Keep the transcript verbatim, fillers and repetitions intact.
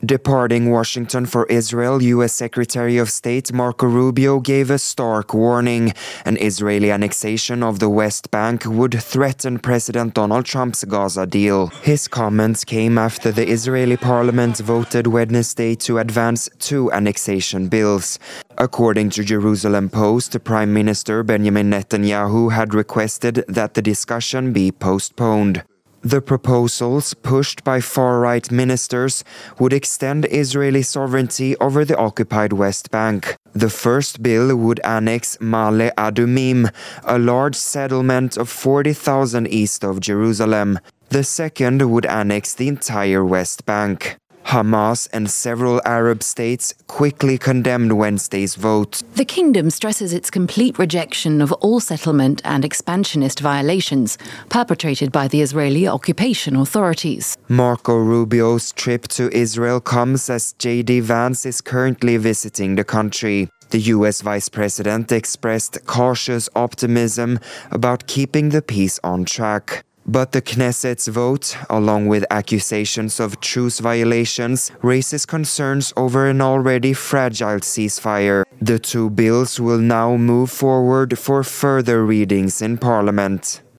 Departing Washington for Israel, U S Secretary of State Marco Rubio gave a stark warning. An Israeli annexation of the West Bank would threaten President Donald Trump's Gaza deal. His comments came after the Israeli parliament voted Wednesday to advance two annexation bills. According to Jerusalem Post, Prime Minister Benjamin Netanyahu had requested that the discussion be postponed. The proposals, pushed by far-right ministers, would extend Israeli sovereignty over the occupied West Bank. The first bill would annex Ma'ale Adumim, a large settlement of forty thousand east of Jerusalem. The second would annex the entire West Bank. Hamas and several Arab states quickly condemned Wednesday's vote. The kingdom stresses its complete rejection of all settlement and expansionist violations perpetrated by the Israeli occupation authorities. Marco Rubio's trip to Israel comes as J D Vance is currently visiting the country. The U S Vice President expressed cautious optimism about keeping the peace on track. But the Knesset's vote, along with accusations of truce violations, raises concerns over an already fragile ceasefire. The two bills will now move forward for further readings in Parliament.